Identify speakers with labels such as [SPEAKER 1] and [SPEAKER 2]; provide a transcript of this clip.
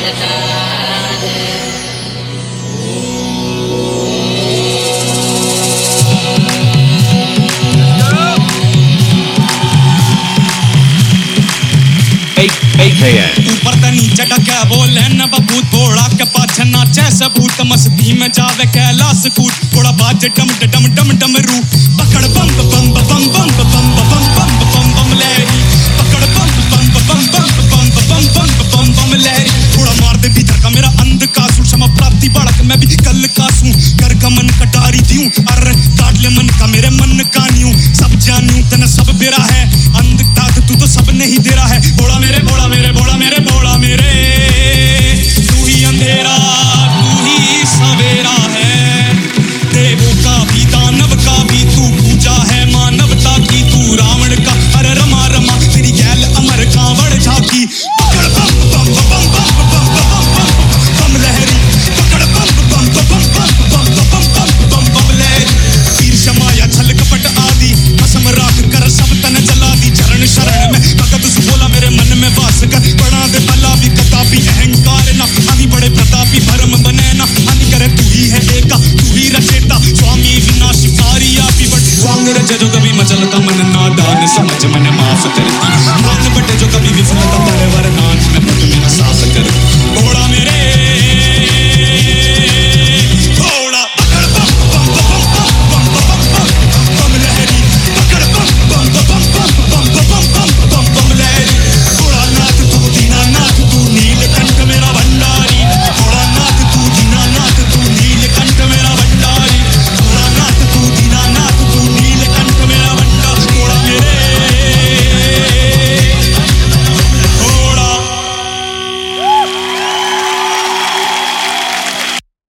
[SPEAKER 1] ऊपर त नीचे टके बोले न बबूत थोड़ा के पाछे नाचे सबूत मस्ती में जावे कैलाश कूट थोड़ा बाजे डम डम डम डम रू पकड़ बम बम बम बम बम बम बम बम बम लहरी पकड़ बम बम बम बम बम बम बम बम लहरी थोड़ा मार दे भीतर का मेरा अंधकासु क्षमा प्राप्ति बढ़क मैं भी कल कासू कर का मन कटारी दियूं अरे काट ले मन का मेरे मन का न्यू सब जानू तने सब बेरा है अंधता तू तो सब नहीं दे रहा है बोला मेरे बोला मेरे बोला मेरे बोला मेरे तू ही अंधेरा तू ही सवेरा है देवों का भी दानव का भी तू पूजा है मानवता की तू रावण का अरे रमा रमा तेरी गैल अमर कांवड़ झाकी पकड़ बम बम बम बम बम बम बम लहरी पकड़ बम बम बम बम बम बम बम लहरी तीर शमाया छल कपट आदि कसम राख कर सब तन जला दी चरण शरण में भगत बोला मेरे मन में वास कर बड़ा दे भला भी कतापी अहंकार ना आदि बड़े प्रतापी भरम बने ना हानि करे तू ही है एका तू ही रचेता स्वामी विनाशी सारी आपी बट स्वांग रज जो कभी मचलता मन नादान समझ मन माफ करती